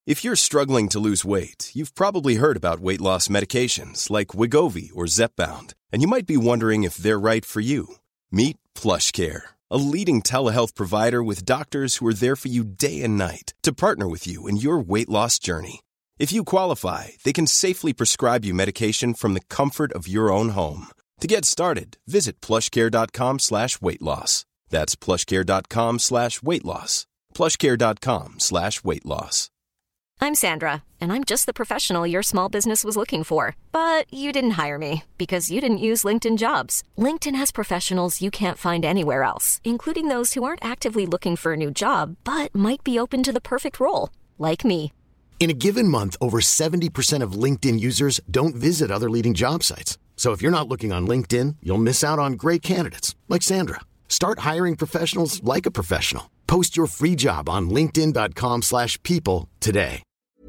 If you're struggling to lose weight, you've probably heard about weight loss medications like Wegovy or Zepbound, and you might be wondering if they're right for you. Meet PlushCare, a leading telehealth provider with doctors who are there for you day and night to partner with you in your weight loss journey. If you qualify, they can safely prescribe you medication from the comfort of your own home. To get started, visit plushcare.com/weightloss. That's plushcare.com/weightloss. plushcare.com/weightloss. I'm Sandra, and I'm just the professional your small business was looking for. But you didn't hire me because you didn't use LinkedIn Jobs. LinkedIn has professionals you can't find anywhere else, including those who aren't actively looking for a new job, but might be open to the perfect role, like me. In a given month, over 70% of LinkedIn users don't visit other leading job sites. So if you're not looking on LinkedIn, you'll miss out on great candidates, like Sandra. Start hiring professionals like a professional. Post your free job on linkedin.com/people today.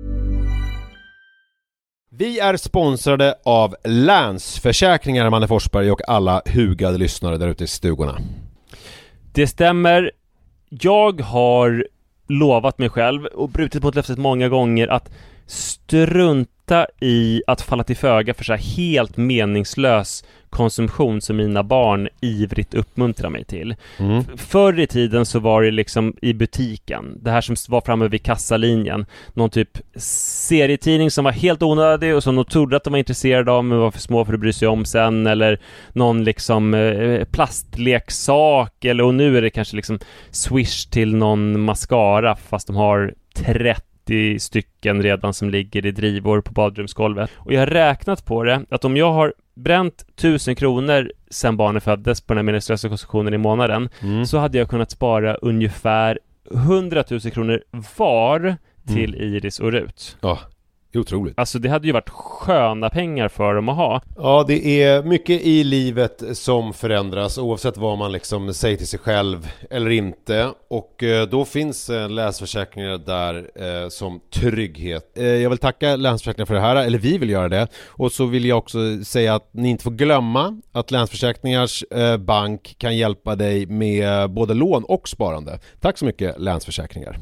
Vi är sponsrade av Länsförsäkringar, Manne Forsberg och alla hugade lyssnare där ute i stugorna. Det stämmer. Jag har lovat mig själv och brutit mot löftet många gånger att strunta i att falla till föga för så här helt meningslös konsumtion som mina barn ivrigt uppmuntrar mig till. Förr i tiden så var det liksom i butiken, det här som var framme vid kassalinjen, någon typ serietidning som var helt onödig och som de trodde att de var intresserade av men var för små för att bry sig om sen, eller någon liksom plastleksak, eller, och nu är det kanske liksom Swish till någon mascara fast de har 30 stycken redan som ligger i drivor på badrumsgolvet. Och jag har räknat på det, att om jag har bränt 1000 kronor sen barnen föddes på den här meningslösa konsumtionen i månaden, så hade jag kunnat spara ungefär 100 000 kronor var till Iris och Rut. Ja, det är otroligt. Alltså det hade ju varit sköna pengar för dem att ha. Ja, det är mycket i livet som förändras oavsett vad man liksom säger till sig själv eller inte. Och då finns Länsförsäkringar där som trygghet. Jag vill tacka Länsförsäkringar för det här, eller vi vill göra det. Och så vill jag också säga att ni inte får glömma att Länsförsäkringars bank kan hjälpa dig med både lån och sparande. Tack så mycket, Länsförsäkringar.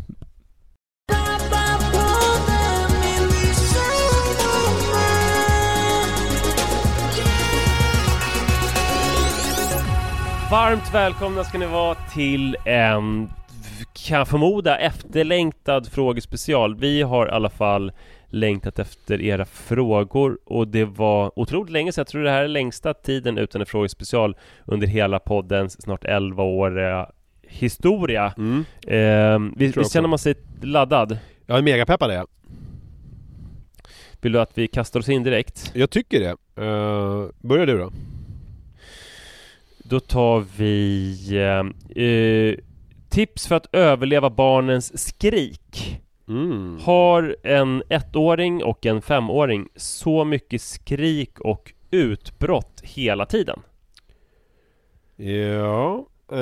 Varmt välkomna ska ni vara till en, kan jag förmoda, efterlängtad frågespecial. Vi har i alla fall längtat efter era frågor och det var otroligt länge sedan. Jag tror det här är längsta tiden utan en frågespecial under hela poddens snart 11-åriga historia. Visst känner man sig laddad? Jag är mega peppad det. Vill du att vi kastar oss in direkt? Jag tycker det. Börjar du då? Då tar vi tips för att överleva barnens skrik. Har en 1-åring och en 5-åring så mycket skrik och utbrott hela tiden? Ja.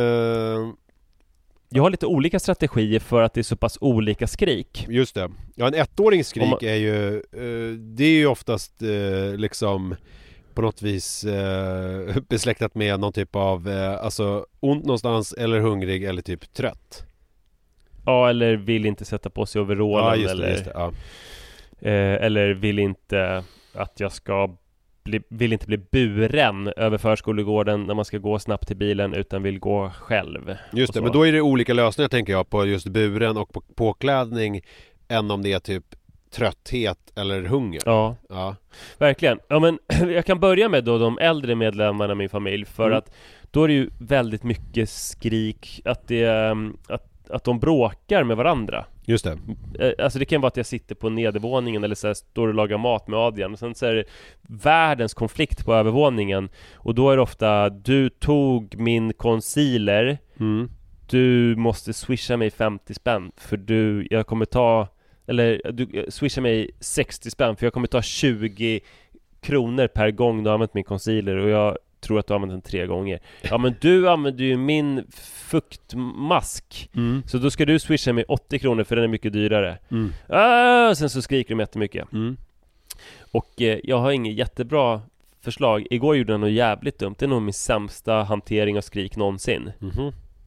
Jag har lite olika strategier för att det är så pass olika skrik. Just det. Ja, en 1-årings skrik är ju det är ju oftast liksom på något vis besläktat med någon typ av alltså ont någonstans eller hungrig eller typ trött. Ja, eller vill inte sätta på sig overallen, ja, eller just det, ja. Eller vill inte att jag ska vill inte bli buren över förskolegården när man ska gå snabbt till bilen, utan vill gå själv. Just det, men då är det olika lösningar tänker jag på just buren och på påklädning än om det är typ trötthet eller hunger. Ja. Verkligen. Ja, men jag kan börja med då de äldre medlemmarna i min familj, för att då är det ju väldigt mycket skrik att de bråkar med varandra. Just det. Alltså det kan vara att jag sitter på nedervåningen eller så här, står och lagar mat med Adrian, och sen så är det världens konflikt på övervåningen, och då är det ofta: du tog min concealer, du måste swisha mig 50 spänn för jag kommer ta, eller du swishar mig 60 spänn för jag kommer ta 20 kronor per gång du har använt min concealer, och jag tror att du har använt den 3 gånger. Ja, men du använder ju min fuktmask, så då ska du swisha mig 80 kronor för den är mycket dyrare. Sen så skriker de jättemycket. Och jag har inget jättebra förslag. Igår gjorde jag något jävligt dumt. Det är nog min sämsta hantering av skrik någonsin.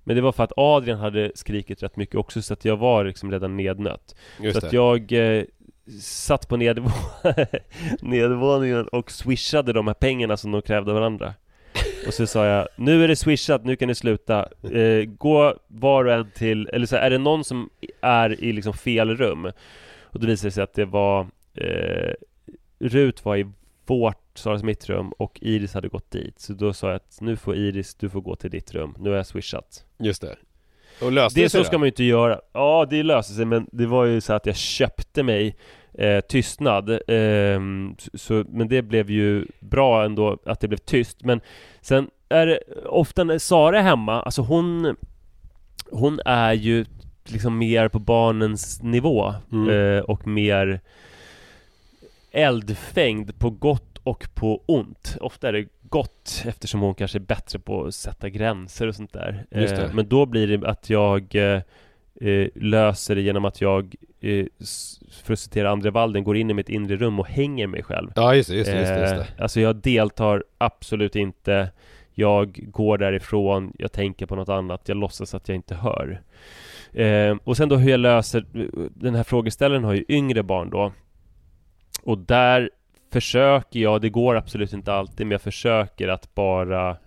Men det var för att Adrian hade skrikit rätt mycket också, så att jag var liksom redan nednött. Just så att det. jag satt på nedervåningen och swishade de här pengarna som de krävde av varandra. Och så sa jag, nu är det swishat, nu kan ni sluta. Gå var och en till, eller så här, är det någon som är i liksom fel rum? Och då visade det sig att det var Rut var i Sara Smiths rum och Iris hade gått dit. Så då sa jag att nu får Iris, du får gå till ditt rum. Nu har jag swishat. Just det. Och löste det sig så då? ska man ju inte göra. Ja, det löste sig, men det var ju så att jag köpte mig tystnad. Men det blev ju bra ändå att det blev tyst. Men sen är det ofta när Sara är hemma, alltså hon är ju liksom mer på barnens nivå och mer eldfängd på gott och på ont. Ofta är det gott eftersom hon kanske är bättre på att sätta gränser och sånt där. Just det. Men då blir det att jag löser det genom att jag för att citera André Walden går in i mitt inre rum och hänger mig själv. Ja, just det. Alltså jag deltar absolut inte. Jag går därifrån, jag tänker på något annat, jag låtsas att jag inte hör. Och sen då hur jag löser den här frågeställaren har ju yngre barn då. Och där försöker jag, det går absolut inte alltid, men jag försöker att bara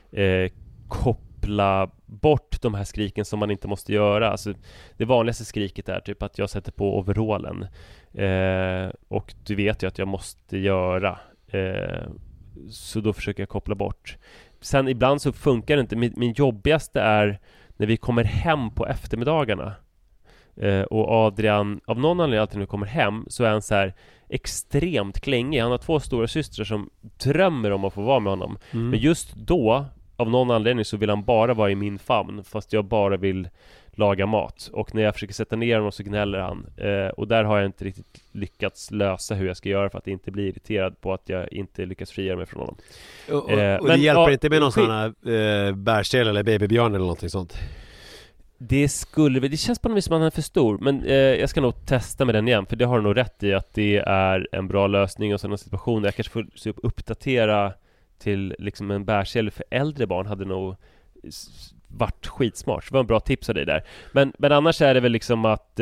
koppla bort de här skriken som man inte måste göra. Alltså, det vanligaste skriket är typ att jag sätter på overallen. Och du vet ju att jag måste göra. Så då försöker jag koppla bort. Sen ibland så funkar det inte. Min jobbigaste är när vi kommer hem på eftermiddagarna. Och Adrian, av någon anledning alltid när vi kommer hem, så är han så här extremt klängig. Han har 2 stora systrar som drömmer om att få vara med honom. Men just då, av någon anledning, så vill han bara vara i min famn, fast jag bara vill laga mat. Och när jag försöker sätta ner honom så gnäller han. Och där har jag inte riktigt lyckats lösa hur jag ska göra för att inte bli irriterad på att jag inte lyckas frigöra mig från honom. Och det hjälper inte med någon sån här bärsel eller babybjörn eller någonting sånt? Det känns på något vis som att han är för stor. Men jag ska nog testa med den igen, för det har du nog rätt i att det är en bra lösning. Och sådana situationer, jag kanske får uppdatera till liksom en bärsel för äldre barn hade nog varit skitsmart. Det var en bra tips av dig där. Men annars är det väl liksom att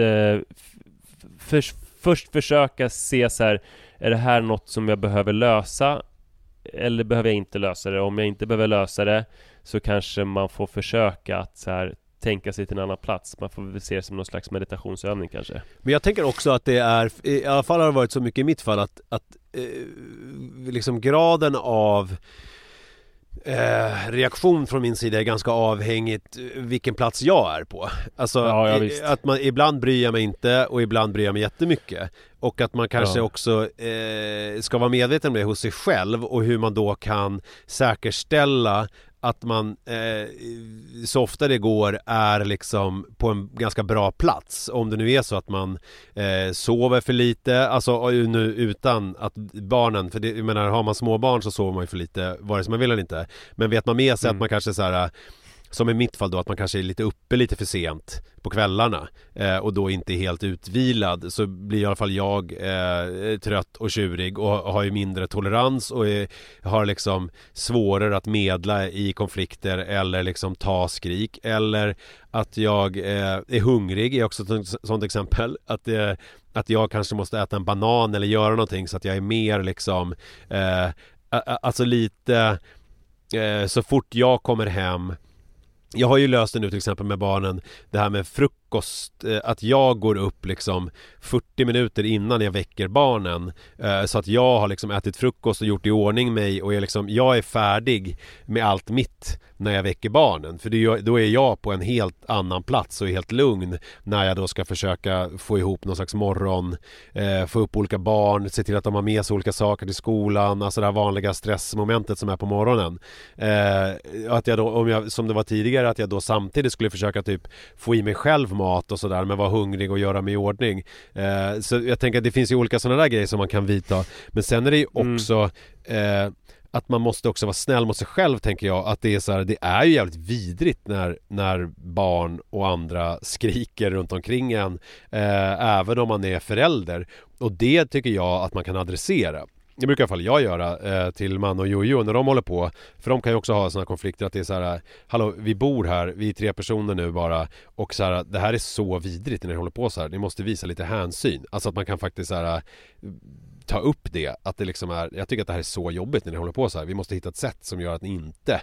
först försöka se så här, är det här något som jag behöver lösa eller behöver jag inte lösa det? Om jag inte behöver lösa det så kanske man får försöka att så här tänka sig till en annan plats. Man får väl se det som någon slags meditationsövning kanske. Men jag tänker också att det är, i alla fall har det varit så mycket i mitt fall att liksom graden av reaktion från min sida är ganska avhängigt vilken plats jag är på. Alltså att man ibland bryr jag mig inte och ibland bryr jag mig jättemycket. Och att man kanske också ska vara medveten om det hos sig själv och hur man då kan säkerställa att man så ofta det går är liksom på en ganska bra plats. Om det nu är så att man sover för lite, alltså nu utan att barnen, för det, jag menar, har man små barn så sover man ju för lite vare sig man vill eller inte. Men vet man med sig att man kanske så här, som i mitt fall då, att man kanske är lite uppe lite för sent på kvällarna och då inte är helt utvilad, så blir i alla fall jag trött och tjurig och har ju mindre tolerans och har liksom svårare att medla i konflikter eller liksom ta skrik, eller att jag är hungrig är också ett sånt exempel, att jag kanske måste äta en banan eller göra någonting så att jag är mer liksom alltså lite så fort jag kommer hem. Jag har ju löst det nu till exempel med barnen, det här med frukost, att jag går upp liksom 40 minuter innan jag väcker barnen, så att jag har liksom ätit frukost och gjort i ordning mig och jag är färdig med allt mitt när jag väcker barnen, för då är jag på en helt annan plats och är helt lugn när jag då ska försöka få ihop någon slags morgon, få upp olika barn, se till att de har med sig olika saker till skolan, alltså det här vanliga stressmomentet som är på morgonen. Att jag då, om jag, som det var tidigare, att jag då samtidigt skulle försöka typ få i mig själv mat och sådär, men vara hungrig och göra mig i ordning. Så jag tänker att det finns ju olika sådana där grejer som man kan vidta, men sen är det ju också att man måste också vara snäll mot sig själv, tänker jag, att det är så här, det är ju jävligt vidrigt när barn och andra skriker runt omkring en, även om man är förälder, och det tycker jag att man kan adressera. det brukar i alla fall jag göra till man och Jojo när de håller på. För de kan ju också ha såna konflikter att det är så här: hallå, vi bor här, vi är 3 personer nu bara. Och så här, det här är så vidrigt när ni håller på så här. Ni måste visa lite hänsyn. Alltså att man kan faktiskt så här, ta upp det. Att det liksom är, jag tycker att det här är så jobbigt när ni håller på så här. Vi måste hitta ett sätt som gör att ni inte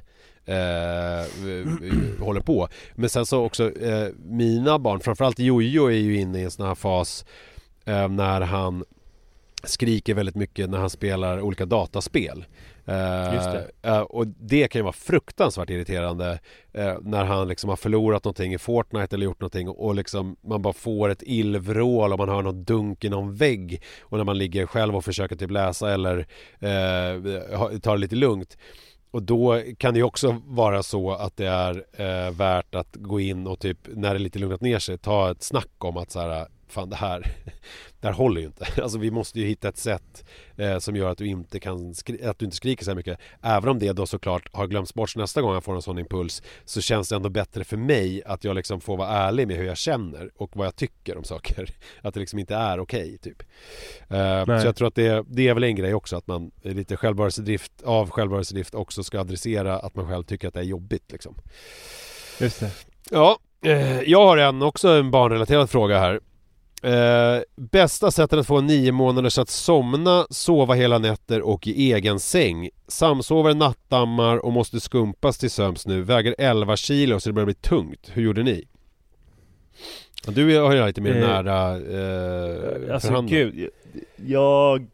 håller på. Men sen så också mina barn, framförallt Jojo, är ju inne i en sån här fas när han skriker väldigt mycket när han spelar olika dataspel. Och det kan ju vara fruktansvärt irriterande när han liksom har förlorat någonting i Fortnite eller gjort någonting och liksom man bara får ett illvrål och man hör något dunk i någon vägg och när man ligger själv och försöker typ läsa eller ta det lite lugnt. Och då kan det ju också vara så att det är värt att gå in och typ när det lite lugnat ner sig ta ett snack om att så här, fan det här håller ju inte. Alltså vi måste ju hitta ett sätt som gör att du inte kan att du inte skriker så här mycket. Även om det då såklart har glömts bort, så nästa gång jag får en sån impuls så känns det ändå bättre för mig att jag liksom får vara ärlig med hur jag känner och vad jag tycker om saker. Att det liksom inte är okej, typ. Så jag tror att det är väl en grej också att man lite självbevarelsedrift också ska adressera att man själv tycker att det är jobbigt liksom. Just det. Ja, jag har också en barnrelaterad fråga här. Bästa sättet att få 9 månader att somna, sova hela nätter och i egen säng. Samsover, nattammar och måste skumpas till sömns nu. Väger 11 kilo så det börjar bli tungt. Hur gjorde ni? Du har ju lite mer nära alltså gud, jag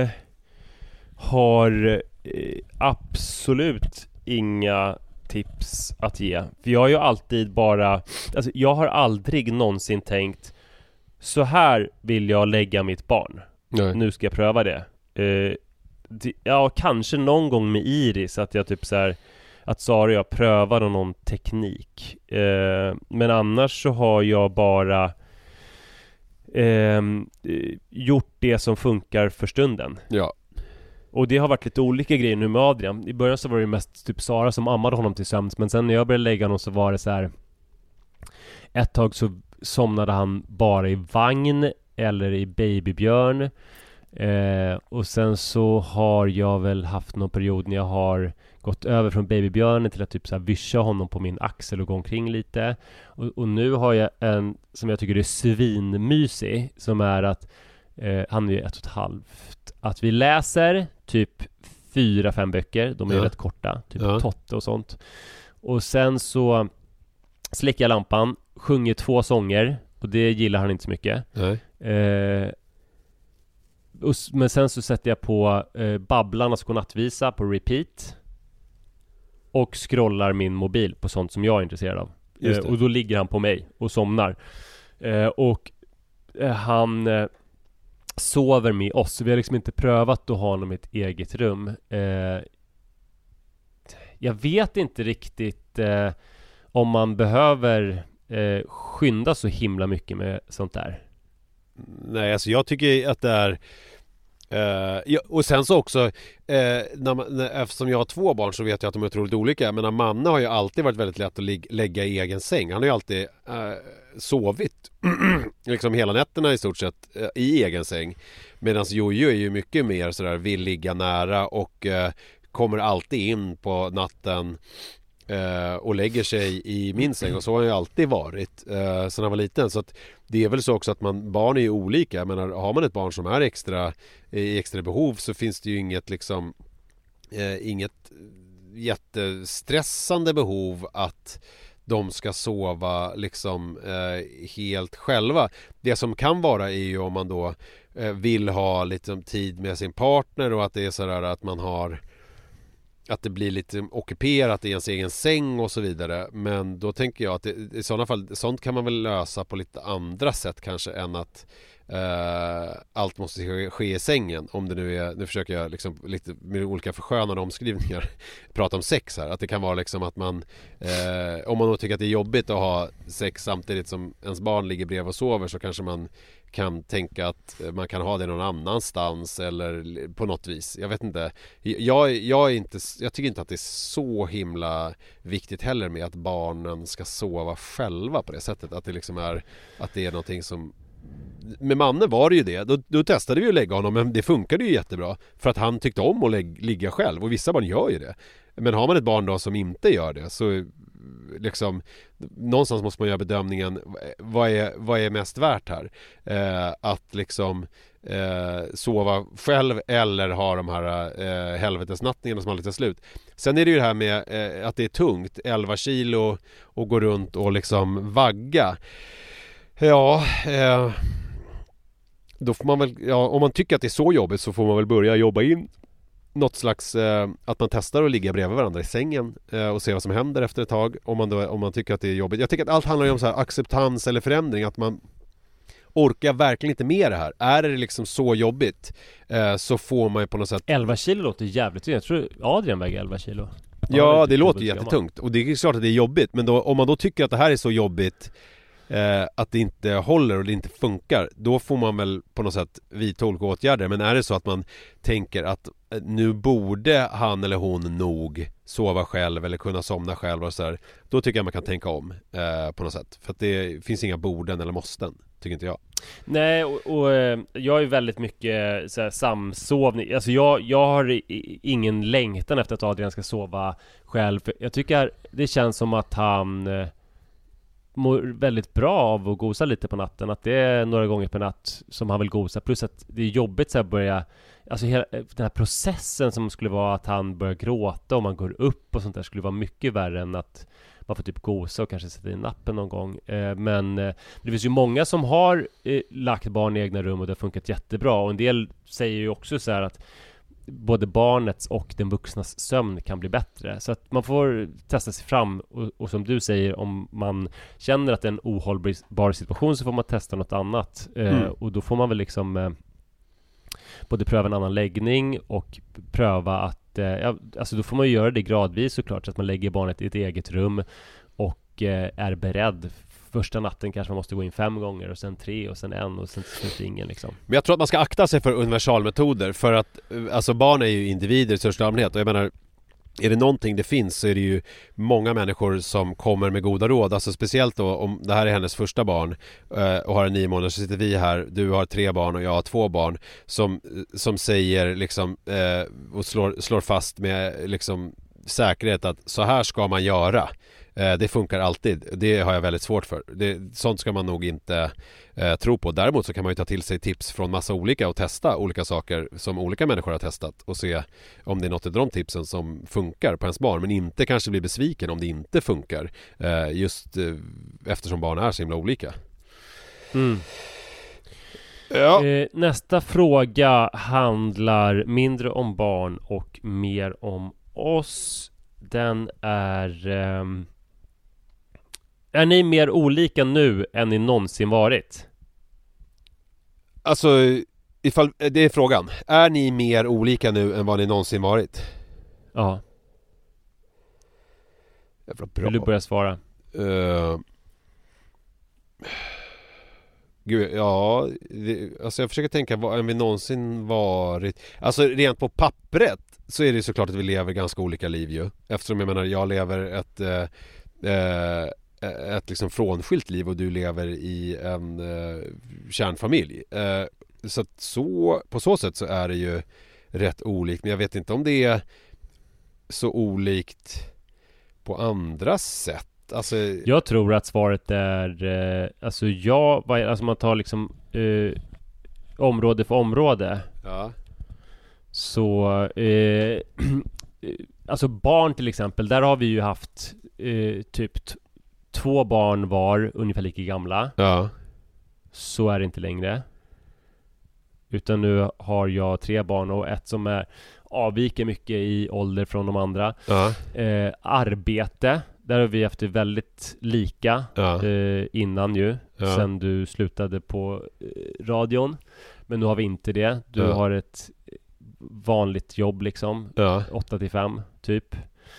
har absolut inga tips att ge. För jag har ju alltid bara, alltså jag har aldrig någonsin tänkt så här vill jag lägga mitt barn. Nej. Nu ska jag pröva det. Ja, kanske någon gång med Iris att jag typ så här, att Sara och jag prövar någon teknik. Men annars så har jag bara gjort det som funkar för stunden. Ja. Och det har varit lite olika grejer nu med Adrian. I början så var det mest typ Sara som ammade honom till sömns. Men sen när jag började lägga honom så var det så här. Ett tag så somnade han bara i vagn eller i babybjörn. Och sen så har jag väl haft någon period när jag har gått över från babybjörnen till att typ så här vischa honom på min axel och gå omkring lite. Och nu har jag en som jag tycker är svinmysig, som är att han är ju 1,5. Att vi läser typ 4-5 böcker. De är rätt korta, typ Totte och sånt. Och sen så släcker jag lampan, sjunger 2 sånger. Och det gillar han inte så mycket. Men sen så sätter jag på Babblarnas godnattvisa på repeat. Och scrollar min mobil på sånt som jag är intresserad av. Och då ligger han på mig och somnar. Han sover med oss. Vi har liksom inte prövat att ha honom i ett eget rum. Jag vet inte riktigt om man behöver skynda så himla mycket med sånt där. Nej, alltså jag tycker att det är och sen så också eftersom jag har 2 barn så vet jag att de är otroligt olika. Men Manne har ju alltid varit väldigt lätt att lägga i egen säng. Han har ju alltid sovit liksom hela nätterna i stort sett i egen säng. Medan Jojo är ju mycket mer sådär, vill ligga nära och kommer alltid in på natten och lägger sig i min säng. Och så har han ju alltid varit sedan han var liten. Så att det är väl så också att barn är ju olika. Men har man ett barn som är i extra behov så finns det ju inget liksom inget jättestressande behov att de ska sova liksom helt själva. Det som kan vara är ju om man då vill ha lite tid med sin partner och att det är sådär att man har att det blir lite ockuperat i ens egen säng och så vidare. Men då tänker jag att i sådana fall, sånt kan man väl lösa på lite andra sätt kanske än att allt måste ske i sängen. Om det nu försöker jag liksom lite med olika förskönande omskrivningar prata om sex här. Att det kan vara liksom att man om man då tycker att det är jobbigt att ha sex samtidigt som ens barn ligger bredvid och sover, så kanske man kan tänka att man kan ha det någon annanstans eller på något vis. Jag vet inte. Jag tycker inte att det är så himla viktigt heller med att barnen ska sova själva på det sättet. Att det liksom är att det är någonting som med Manne var det ju det. Då testade vi att lägga honom, men det funkade ju jättebra. För att han tyckte om att ligga själv. Och vissa barn gör ju det. Men har man ett barn då som inte gör det, så liksom någonstans måste man göra bedömningen, vad är mest värt här? Att liksom sova själv eller ha de här helvetesnattningarna som aldrig tar slut. Sen är det ju det här med att det är tungt, 11 kilo och gå runt och liksom vagga. Ja, då får man väl, om man tycker att det är så jobbigt, så får man väl börja jobba in något slags, att man testar att ligga bredvid varandra i sängen och se vad som händer efter ett tag, om man tycker att det är jobbigt. Jag tycker att allt handlar ju om så här acceptans eller förändring, att man orkar verkligen inte med det här. Är det liksom så jobbigt, så får man ju på något sätt... 11 kilo låter jävligt. Jag tror Adrian väger 11 kilo. Ja, det låter ju jättetungt. Och det är klart att det är jobbigt. Men då, om man då tycker att det här är så jobbigt, att det inte håller och det inte funkar, då får man väl på något sätt vidta olika åtgärder. Men är det så att man tänker att nu borde han eller hon nog sova själv eller kunna somna själv och så här, då tycker jag man kan tänka om på något sätt. För att det finns inga borden eller måsten, tycker inte jag. Nej, och jag är väldigt mycket så här, samsovning. Alltså jag har ingen längtan efter att Adrian ska sova själv. Jag tycker det känns som att han mår väldigt bra av att gosa lite på natten. Att det är några gånger per natt som han vill gosa. Plus att det är jobbigt så här börja... Alltså hela den här processen som skulle vara att han börjar gråta och man går upp och sånt där skulle vara mycket värre än att man får typ gosa och kanske sätta in nappen någon gång. Men det finns ju många som har lagt barn i egna rum och det har funkat jättebra. Och en del säger ju också så här att både barnets och den vuxnas sömn kan bli bättre. Så att man får testa sig fram och som du säger, om man känner att det är en ohållbar situation, så får man testa något annat. Och då får man väl liksom både pröva en annan läggning och pröva att alltså då får man ju göra det gradvis såklart, så att man lägger barnet i ett eget rum och är beredd. Första natten kanske man måste gå in 5 gånger och sen 3 och sen 1 och sen till slut ingen liksom. Men jag tror att man ska akta sig för universalmetoder, för att alltså barn är ju individer i största allmänhet, och jag menar, är det någonting det finns, så är det ju många människor som kommer med goda råd. Alltså speciellt då om det här är hennes första barn och har 9 månader, så sitter vi här, du har 3 barn och jag har 2 barn, som säger liksom och slår fast med liksom säkerhet att så här ska man göra. Det funkar alltid. Det har jag väldigt svårt för. Sånt ska man nog inte tro på. Däremot så kan man ju ta till sig tips från massa olika och testa olika saker som olika människor har testat och se om det är något av de tipsen som funkar på ens barn, men inte kanske bli besviken om det inte funkar, just eftersom barn är så himla olika. Ja. Nästa fråga handlar mindre om barn och mer om oss. Den är ni mer olika nu än ni någonsin varit? Alltså, ifall det är frågan. Är ni mer olika nu än vad ni någonsin varit? Ja. Vill du börja svara? Gud, ja, alltså jag försöker tänka vad än vi någonsin varit. Alltså rent på pappret så är det såklart att vi lever ganska olika liv ju. Eftersom jag menar, jag lever ett liksom frånskilt liv och du lever i en kärnfamilj. Så på så sätt så är det ju rätt olikt. Men jag vet inte om det är så olikt på andra sätt. Alltså... Jag tror att svaret är alltså man tar liksom område för område. Ja. Så alltså barn till exempel, där har vi ju haft typ 2 barn var ungefär lika gamla. Ja. Så är det inte längre. Utan nu har jag 3 barn och ett som avviker mycket i ålder från de andra. Ja. Arbete, där har vi haft det väldigt lika innan ju. Ja. Sen du slutade på radion. Men nu har vi inte det. Du har ett vanligt jobb liksom. 8-5 typ.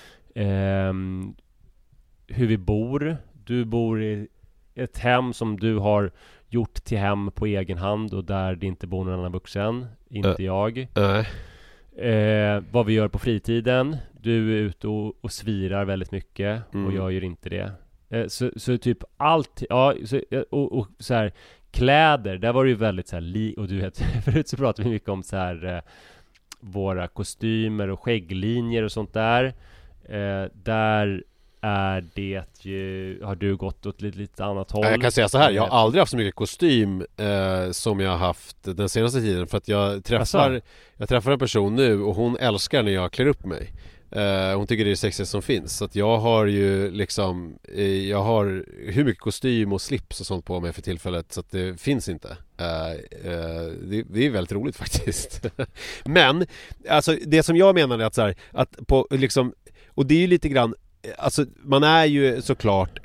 Hur vi bor. Du bor i ett hem som du har gjort till hem på egen hand och där det inte bor någon annan vuxen. Inte jag. Vad vi gör på fritiden. Du är ute och svirar väldigt mycket och jag gör inte det. Så typ allt, ja, och så här kläder, där var det ju väldigt så här och du vet, förut så pratade vi mycket om så här våra kostymer och skägglinjer och sånt där. Där är det ju, har du gått åt lite annat håll? Jag kan säga så här, jag har aldrig haft så mycket kostym som jag har haft den senaste tiden, för att jag träffar en person nu och hon älskar när jag klär upp mig. Hon tycker det är sexigaste som finns. Så att jag har ju liksom jag har hur mycket kostym och slips och sånt på mig för tillfället, så att det finns inte. Det är väldigt roligt faktiskt. Men alltså det som jag menar är att så här, att på liksom, och det är ju lite grann, alltså man är ju såklart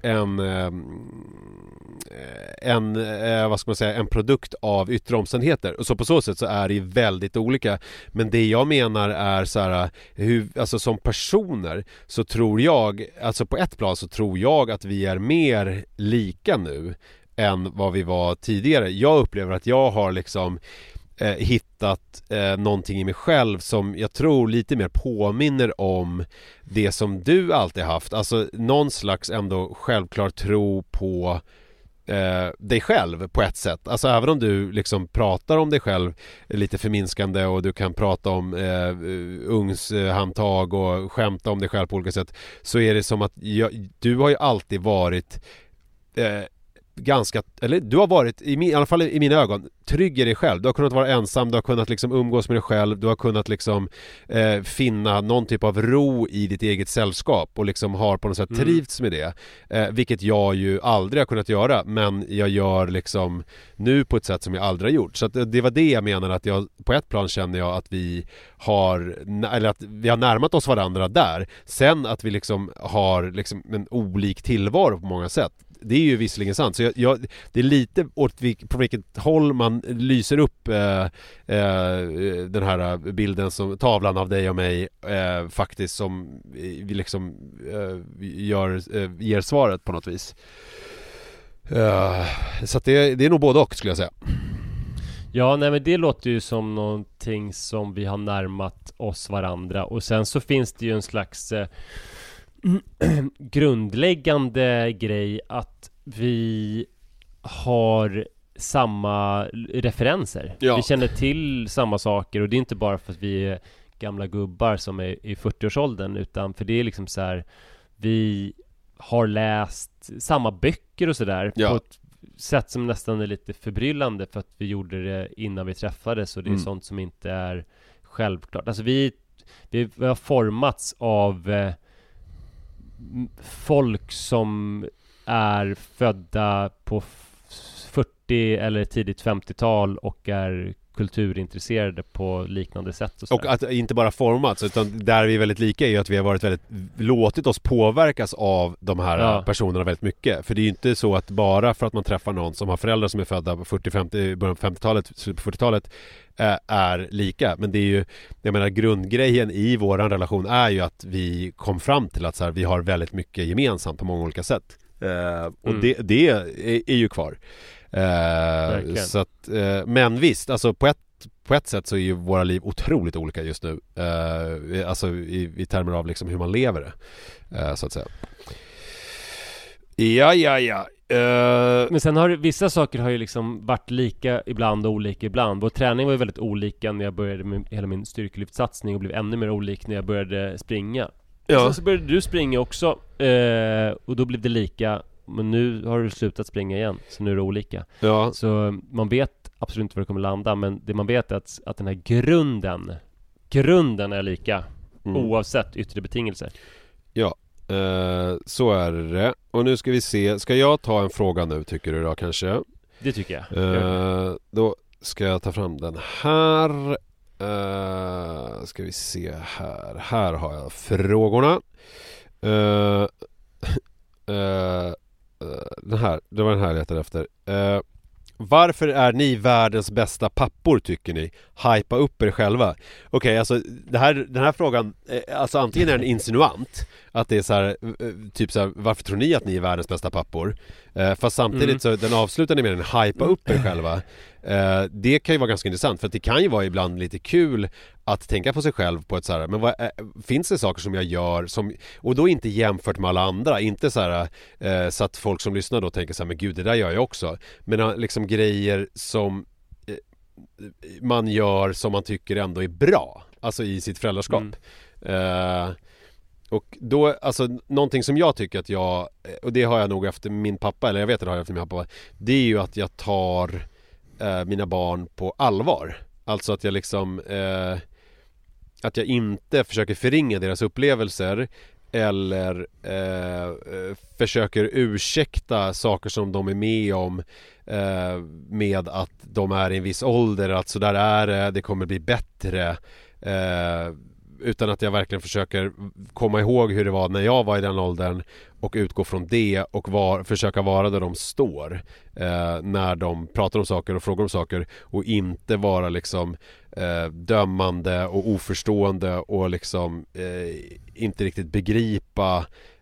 vad ska man säga, en produkt av yttre omständigheter, och så på så sätt så är det väldigt olika. Men det jag menar är så här, alltså som personer så tror jag, alltså på ett plan så tror jag att vi är mer lika nu än vad vi var tidigare. Jag upplever att jag har liksom hittat någonting i mig själv som jag tror lite mer påminner om det som du alltid haft. Alltså någon slags ändå självklart tro på dig själv på ett sätt. Alltså även om du liksom pratar om dig själv lite förminskande och du kan prata om ungshandtag och skämta om dig själv på olika sätt, så är det som att du har ju alltid varit ganska, eller du har varit i alla fall i mina ögon trygg i dig själv. Du har kunnat vara ensam, du har kunnat liksom umgås med dig själv, du har kunnat liksom finna någon typ av ro i ditt eget sällskap och liksom har på något sätt trivts med det, vilket jag ju aldrig har kunnat göra, men jag gör liksom nu på ett sätt som jag aldrig har gjort. Så att det var det jag menar, att jag på ett plan känner jag att vi har, eller att vi har närmat oss varandra där. Sen att vi liksom har liksom en olik tillvaro på många sätt, det är ju visserligen sant. Så det är lite på vilket håll man lyser upp den här bilden, som tavlan av dig och mig faktiskt, som vi liksom ger svaret på något vis. Så att det är nog både och, skulle jag säga. Ja, nej, men det låter ju som någonting som vi har närmat oss varandra. Och sen så finns det ju en slags grundläggande grej att vi har samma referenser. Ja. Vi känner till samma saker, och det är inte bara för att vi är gamla gubbar som är i 40-årsåldern, utan för det är liksom så här, vi har läst samma böcker och sådär, på ett sätt som nästan är lite förbryllande, för att vi gjorde det innan vi träffades, och det är sånt som inte är självklart. Alltså vi har formats av folk som är födda på 40 eller tidigt 50-tal och är kulturintresserade på liknande sätt. Och att inte bara formats, utan där vi är väldigt lika är ju att vi har varit väldigt, låtit oss påverkas av de här personerna väldigt mycket. För det är ju inte så att bara för att man träffar någon som har föräldrar som är födda på 40-50, början på 50-talet, slutet på 40-talet är lika. Men det är ju, jag menar, grundgrejen i våran relation är ju att vi kom fram till att så här, vi har väldigt mycket gemensamt på många olika sätt. Och det är ju kvar. Så att, men visst, alltså på ett sätt så är ju våra liv otroligt olika just nu, alltså i termer av liksom hur man lever det, så att säga. Men sen har vissa saker har ju liksom varit lika ibland och olika ibland. Vår träning var ju väldigt olika när jag började med hela min styrkelyftsatsning, och blev ännu mer olik när jag började springa. Sen så började du springa också, och då blev det lika. Men nu har du slutat springa igen, så nu är det olika. Ja. Så man vet absolut inte var det kommer landa, men det man vet är att den här grunden är lika, oavsett yttre betingelser. Ja, så är det. Och nu ska vi se, ska jag ta en fråga nu, tycker du då kanske? Det tycker jag. Då ska jag ta fram den här. Ska vi se här. Här har jag frågorna. Det var den här jag letade efter. Varför är ni världens bästa pappor, tycker ni? Hypa upp er själva. Okej, alltså den här frågan, alltså antingen är den insinuant, Att det är så här, typ så här, varför tror ni att ni är världens bästa pappor? Fast samtidigt så den avslutar ni med en hypa upp er själva. Det kan ju vara ganska intressant, för att det kan ju vara ibland lite kul att tänka på sig själv på ett så här, men finns det saker som jag gör som, och då inte jämfört med alla andra, inte så här, så att folk som lyssnar då tänker så här, men gud, det där gör jag också, men liksom grejer som man gör som man tycker ändå är bra, alltså i sitt föräldraskap. Och då, alltså någonting som jag tycker att jag, och det har jag nog efter min pappa, eller jag vet att det har jag efter min pappa, det är ju att jag tar mina barn på allvar. Alltså att jag liksom att jag inte försöker förringa deras upplevelser eller försöker ursäkta saker som de är med om med att de är i en viss ålder, att så där är det kommer bli bättre, utan att jag verkligen försöker komma ihåg hur det var när jag var i den åldern och utgå från det och försöka vara där de står när de pratar om saker och frågar om saker, och inte vara liksom dömande och oförstående och liksom inte riktigt begripa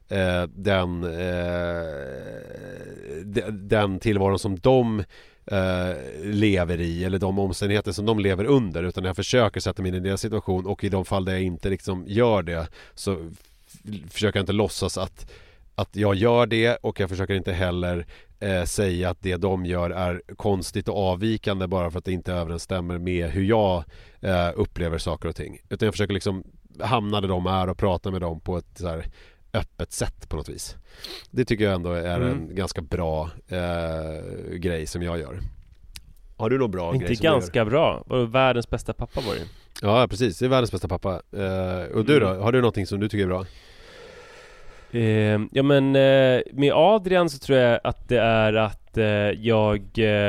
den tillvaron som de lever i, eller de omständigheter som de lever under, utan jag försöker sätta mig in i deras situation, och i de fall där jag inte liksom gör det så försöker jag inte låtsas att jag gör det, och jag försöker inte heller säga att det de gör är konstigt och avvikande bara för att det inte överensstämmer med hur jag upplever saker och ting, utan jag försöker liksom hamna där de är och prata med dem på ett så här öppet sätt på något vis. Det tycker jag ändå är en ganska bra grej som jag gör. Har du någon bra inte grej som ganska bra? Världens bästa pappa var det. Ja, precis. Det är världens bästa pappa. Och du då? Har du någonting som du tycker är bra? Ja, men med Adrian så tror jag att det är att jag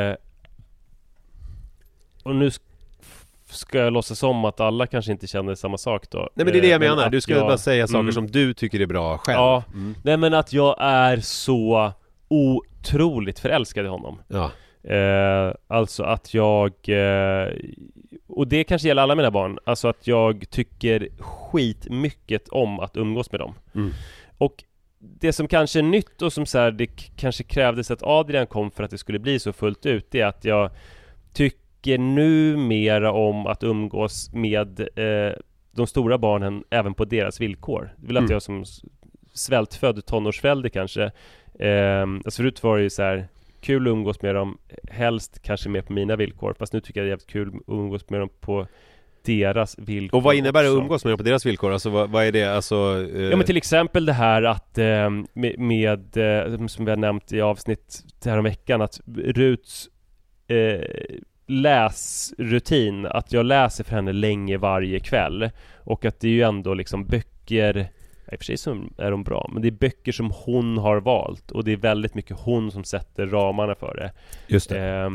och nu ska jag låtsas om att alla kanske inte känner samma sak då. Nej, men det är det jag menar. Du ska bara säga saker som du tycker är bra själv. Ja, nej, men att jag är så otroligt förälskad i honom. Ja. Alltså att jag och det kanske gäller alla mina barn, alltså att jag tycker skitmycket om att umgås med dem. Och det som kanske är nytt och som så här, det kanske krävdes att Adrian kom för att det skulle bli så fullt ut, det är att jag tycker nu mera om att umgås med de stora barnen även på deras villkor. Det vill att jag som svältfödd tonårsförälder kanske alltså förut var det ju så här kul att umgås med dem, helst kanske mer på mina villkor, fast nu tycker jag det är jävligt kul att umgås med dem på deras villkor. Och vad innebär det att umgås med dem på deras villkor? Alltså vad är det? Alltså, Ja, men till exempel det här att med som vi har nämnt i avsnitt här om veckan, att Ruts läsrutin, att jag läser för henne länge varje kväll, och att det är ju ändå liksom böcker, i och för sig så är de bra, men det är böcker som hon har valt, och det är väldigt mycket hon som sätter ramarna för det. Just det.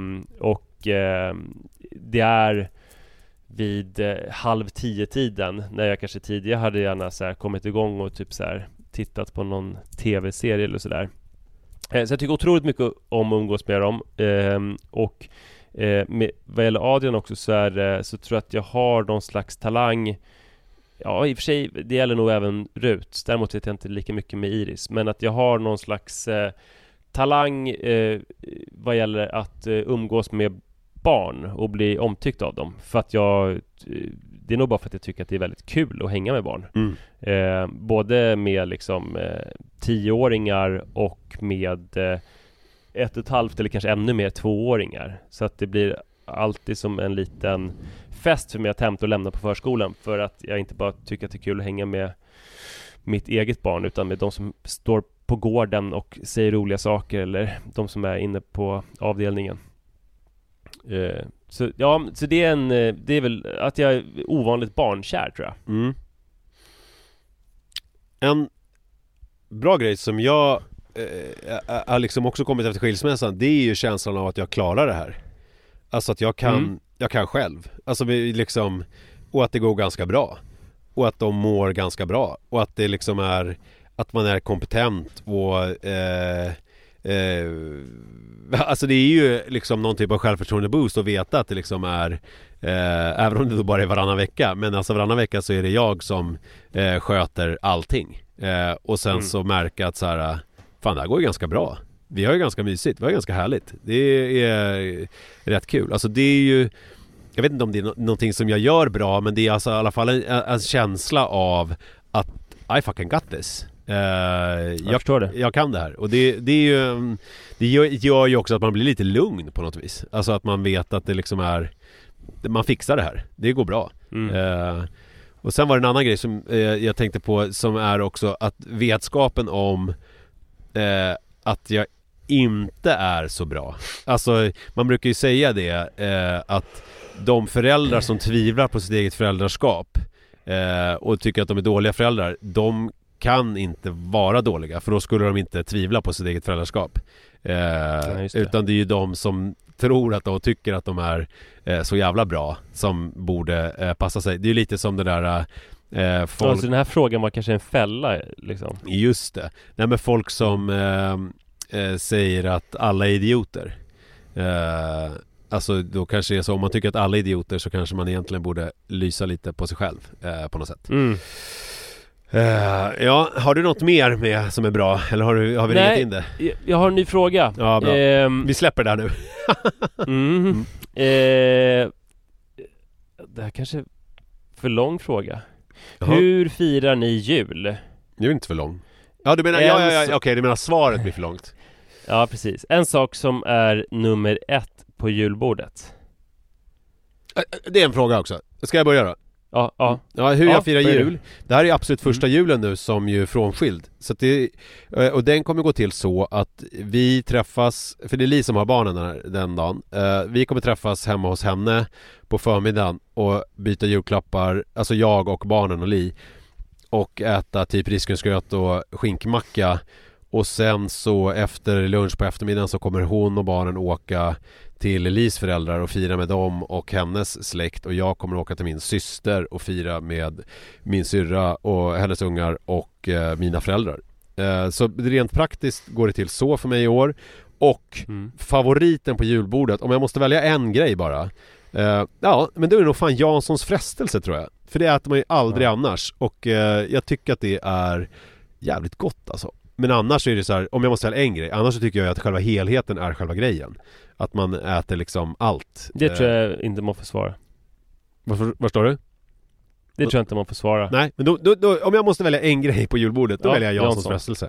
Det är vid 9:30-tiden, när jag kanske tidigare hade gärna så här kommit igång och typ så här tittat på någon tv-serie eller sådär. Så jag tycker otroligt mycket om att umgås med dem. Och vad gäller Adrian också så tror jag att jag har någon slags talang. Ja, i och för sig, det gäller nog även Rut. Däremot vet jag inte lika mycket med Iris. Men att jag har någon slags talang vad gäller att umgås med barn och bli omtyckt av dem. För att det är nog bara för att jag tycker att det är väldigt kul att hänga med barn. Både med liksom 10-åringar och med 1,5 eller kanske ännu mer 2-åringar. Så att det blir alltid som en liten fest för mig att hämta och lämna på förskolan, för att jag inte bara tycker att det är kul att hänga med mitt eget barn, utan med de som står på gården och säger roliga saker, eller de som är inne på avdelningen. Så det är väl att jag är ovanligt barnkär, tror jag. En bra grej som jag har liksom också kommit efter skilsmässan, det är ju känslan av att jag klarar det här. Alltså att jag kan själv. Alltså liksom, och att det går ganska bra. Och att de mår ganska bra. Och att det liksom är, att man är kompetent och alltså det är ju liksom någon typ av självförtroende boost att veta att det liksom är även om det då bara är varannan vecka, men alltså varannan vecka så är det jag som sköter allting. Och sen så märka att så här, fan, det här går ju ganska bra. Vi har ju ganska mysigt, vi har ganska härligt. Det är rätt kul. Alltså det är ju, jag vet inte om det är någonting som jag gör bra, men det är alltså i alla fall en känsla av att I fucking got this. Jag förstår det. Jag kan det här. Och det är ju, det gör ju också att man blir lite lugn på något vis. Alltså att man vet att det liksom är, man fixar det här. Det går bra. Och sen var det en annan grej som jag tänkte på, som är också att vetskapen om att jag inte är så bra. Alltså man brukar ju säga det, att de föräldrar som tvivlar på sitt eget föräldraskap och tycker att de är dåliga föräldrar, de kan inte vara dåliga, för då skulle de inte tvivla på sitt eget föräldraskap. Utan det är ju de som tror att de tycker att de är så jävla bra som borde passa sig. Det är ju lite som det där folk... Alltså den här frågan var kanske en fälla liksom. Just det. Nej, men folk som säger att alla är idioter. Alltså då kanske det är så, om man tycker att alla är idioter, så kanske man egentligen borde lysa lite på sig själv på något sätt. Ja, har du något mer med som är bra? Eller har vi ringat in det? Jag har en ny fråga. Ja, bra. Vi släpper det här nu. Det här kanske är för lång fråga. Jaha. Hur firar ni jul? Det är inte för lång. Ja, du menar, okej, du menar svaret blir för långt. Ja, precis. En sak som är nummer 1 på julbordet. Det är en fråga också. Ska jag börja då? Ja, hur jag firar jul. Det här är absolut första julen nu som ju frånskild. Så det, och den kommer gå till så att vi träffas, för det är Li som har barnen den dagen. Vi kommer träffas hemma hos henne på förmiddagen och byta julklappar, alltså jag och barnen och Li, och äta typ risgrynsgröt och skinkmacka. Och sen så efter lunch på eftermiddagen så kommer hon och barnen åka till Lis föräldrar och fira med dem och hennes släkt, och jag kommer åka till min syster och fira med min syrra och hennes ungar och mina föräldrar. Så rent praktiskt går det till så för mig i år. Och favoriten på julbordet, om jag måste välja en grej bara, ja, men det är nog fan Janssons frestelse, tror jag. För det äter man ju aldrig annars. Och jag tycker att det är jävligt gott alltså. Men annars är det så här, om jag måste välja en grej, annars så tycker jag att själva helheten är själva grejen. Att man äter liksom allt. Det tror jag inte man får svara. Vad står du? Det tror jag inte man får svara. Nej, men då, om jag måste välja en grej på julbordet, då väljer jag Janssons frestelse.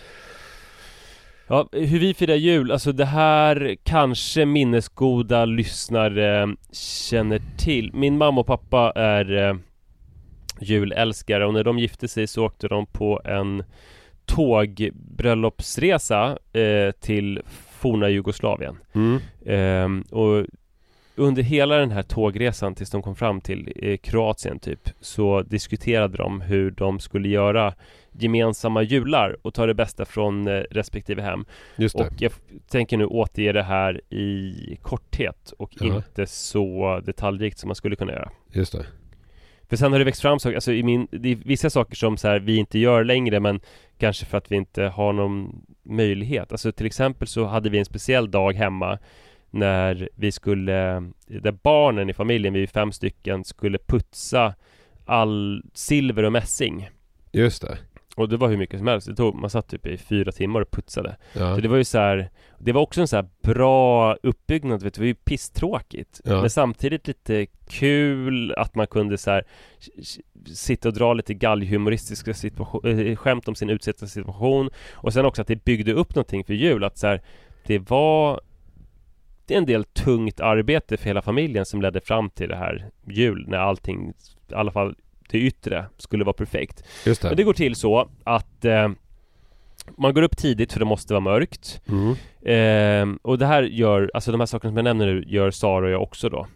Ja, hur vi firar jul, alltså det här kanske minnesgoda lyssnare känner till. Min mamma och pappa är julälskare, och när de gifte sig så åkte de på en tågbröllopsresa till forna Jugoslavien. Och under hela den här tågresan tills de kom fram till Kroatien typ, så diskuterade de hur de skulle göra gemensamma jular och ta det bästa från respektive hem. Just det. Och jag tänker nu återge det här i korthet och inte så detaljrikt som man skulle kunna göra. Just det. För sen har det växt fram saker, alltså det är vissa saker som så här, vi inte gör längre, men kanske för att vi inte har någon möjlighet. Alltså till exempel så hade vi en speciell dag hemma när vi skulle, där barnen i familjen, vi är 5 stycken, skulle putsa all silver och mässing. Just det. Och det var hur mycket som helst. Man satt typ i 4 timmar och putsade. Så det var ju så här, det var också en så här bra uppbyggnad, vet du, det var ju pisstråkigt. Men samtidigt lite kul att man kunde så här sitta och dra lite galghumoristiska skämt om sin utsatta situation. Och sen också att det byggde upp någonting för jul, att så här, det är en del tungt arbete för hela familjen som ledde fram till det här jul, när allting, i alla fall det yttre, skulle vara perfekt. Just det. Men det går till så att man går upp tidigt för det måste vara mörkt. Och det här gör, alltså de här sakerna som jag nämner nu, gör Sara och jag också då.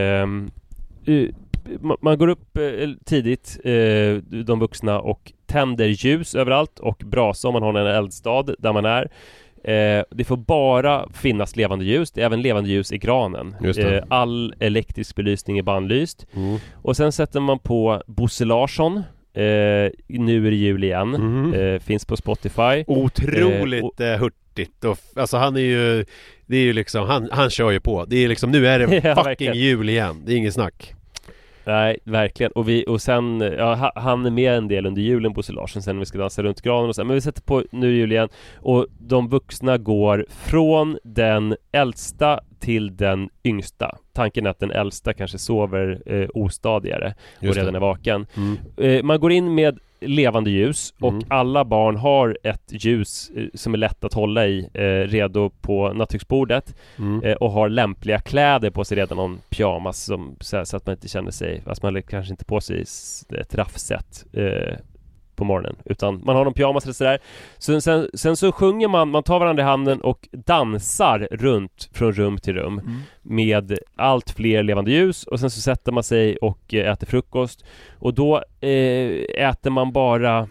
Man går upp tidigt, de vuxna, och tänder ljus överallt och brasa om man har en eldstad där man är. Det får bara finnas levande ljus. Det är även levande ljus i granen. All elektrisk belysning är bannlyst. Och sen sätter man på Bosse Larsson. Nu är det jul igen. Finns på Spotify. Otroligt hurtigt. Och, alltså han är ju, det är ju liksom, han kör ju på. Det är liksom, nu är det fucking jul igen. Det är inget snack. Nej, verkligen. Och sen, ja, han är med en del under julen, Bosse Larsson, sen vi ska dansa runt granen och så. Men vi sätter på nu jul igen. Och de vuxna går från den äldsta till den yngsta. Tanken är att den äldsta kanske sover ostadigare och redan är vaken. Man går in med levande ljus och alla barn har ett ljus som är lätt att hålla i redo på nattduksbordet och har lämpliga kläder på sig, redan någon pyjamas så att man inte känner sig, alltså man kanske inte på sig ett raffset på morgonen, utan man har någon pyjamas eller sådär. Sen så sjunger man tar varandra i handen och dansar runt från rum till rum med allt fler levande ljus, och sen så sätter man sig och äter frukost, och då äter man bara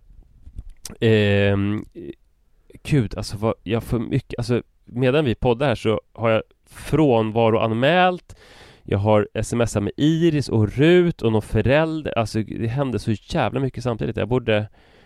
gud, alltså jag får mycket, alltså medan vi poddar här så har jag frånvaro anmält. Jag har smsat med Iris och Rut och någon förälder. Alltså det händer så jävla mycket samtidigt. Jag borde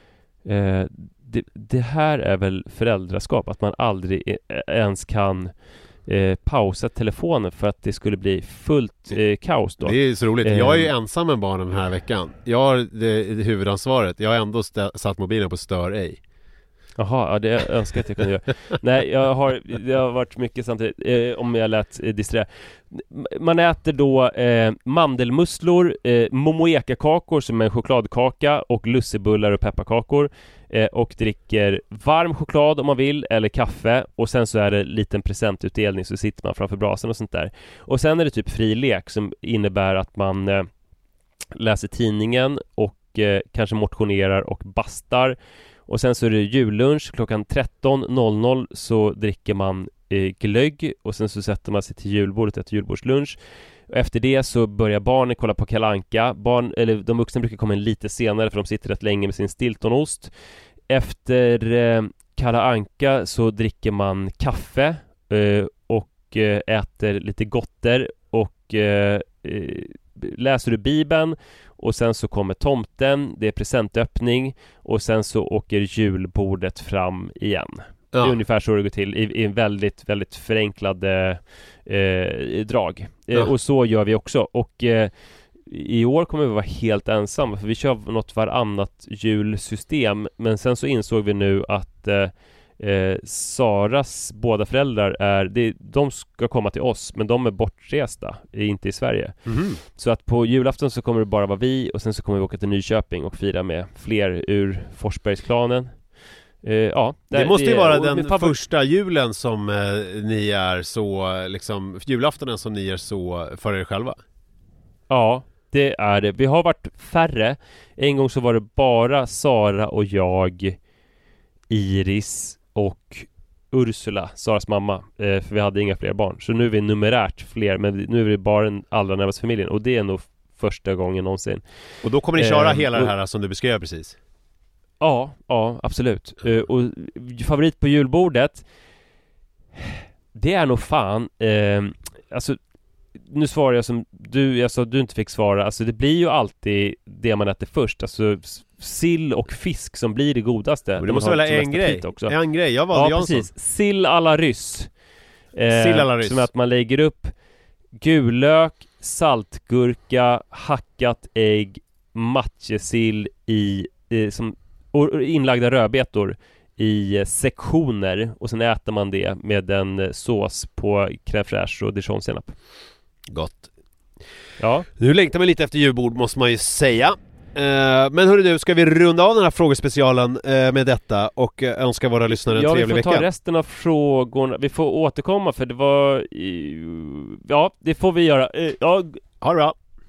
det här är väl föräldraskap, att man aldrig ens kan pausa telefonen för att det skulle bli fullt kaos då. Det är så roligt. Jag är ju ensam med barnen den här veckan. Jag har det huvudansvaret. Jag har ändå satt mobilen på stör ej. Jaha, ja, det önskar att jag kunde göra. Nej, det har varit mycket samtidigt, om jag lät disträ. Man äter då mandelmusslor, momoeka-kakor som är en chokladkaka, och lussebullar och pepparkakor, och dricker varm choklad om man vill, eller kaffe, och sen så är det liten presentutdelning, så sitter man framför brasan och sånt där. Och sen är det typ fri lek som innebär att man läser tidningen och kanske motionerar och bastar. Och sen så är det jullunch klockan 13.00, så dricker man glögg, och sen så sätter man sig till julbordet, ett julbordslunch. Och efter det så börjar barnen kolla på Kalle Anka. Eller de vuxna brukar komma in lite senare, för de sitter rätt länge med sin Stiltonost. Efter Kalle Anka så dricker man kaffe och äter lite gotter och läser du Bibeln. Och sen så kommer tomten, det är presentöppning, och sen så åker julbordet fram igen. Ja. Det är ungefär så det går till i en väldigt, väldigt förenklade drag. Och så gör vi också. Och i år kommer vi vara helt ensamma, för vi kör något varannat julsystem. Men sen så insåg vi nu att Saras båda föräldrar de ska komma till oss, men de är bortresta, inte i Sverige. Så att på julafton så kommer det bara vara vi, och sen så kommer vi åka till Nyköping och fira med fler ur Forsbergsklanen. Det måste ju vara den första julen som ni är så, liksom julaftonen som ni är så för er själva. Ja, det är det. Vi har varit färre. En gång så var det bara Sara och jag, Iris och Ursula, Saras mamma, för vi hade inga fler barn. Så nu är vi numerärt fler, men nu är vi bara den allra närmaste familjen, och det är nog första gången någonsin. Och då kommer ni köra hela det här som du beskrev precis? Ja, absolut. Och favorit på julbordet, det är nog fan alltså, nu svarar jag som du sa, du inte fick svara. Alltså det blir ju alltid det man äter först. Alltså sill och fisk som blir det godaste. Men det måste välja en grej också. En grej, jag valde Jansson. Precis, sill à la ryss. Sill à la ryss. Som att man lägger upp gulök, saltgurka, hackat ägg, matjessill i och inlagda rödbetor i sektioner, och sen äter man det med en sås på crème fraîche och dijonsenap. Gott. Ja. Nu längtar man lite efter julbord, måste man ju säga. Men hörru du, ska vi runda av den här frågespecialen med detta och önska våra lyssnare en trevlig vecka? Ja, vi får ta resten av frågorna. Vi får återkomma, för det var... Ja, det får vi göra. Ja, ha det bra.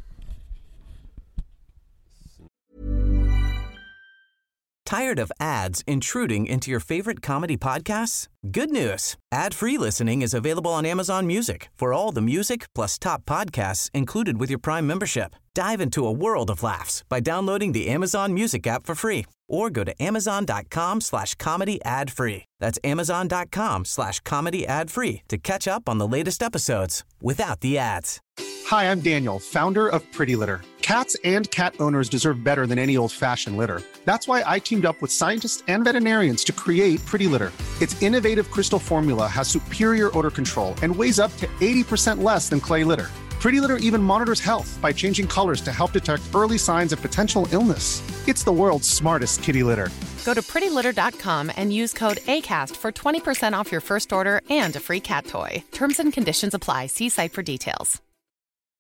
Tired of ads intruding into your favorite comedy podcasts? Good news. Ad-free listening is available on Amazon Music for all the music plus top podcasts included with your Prime membership. Dive into a world of laughs by downloading the Amazon Music app for free or go to amazon.com/comedy ad-free. That's amazon.com/comedy ad-free to catch up on the latest episodes without the ads. Hi, I'm Daniel, founder of Pretty Litter. Cats and cat owners deserve better than any old-fashioned litter. That's why I teamed up with scientists and veterinarians to create Pretty Litter. Its innovative crystal formula has superior odor control and weighs up to 80% less than clay litter. Pretty Litter even monitors health by changing colors to help detect early signs of potential illness. It's the world's smartest kitty litter. Go to prettylitter.com and use code ACAST for 20% off your first order and a free cat toy. Terms and conditions apply. See site for details.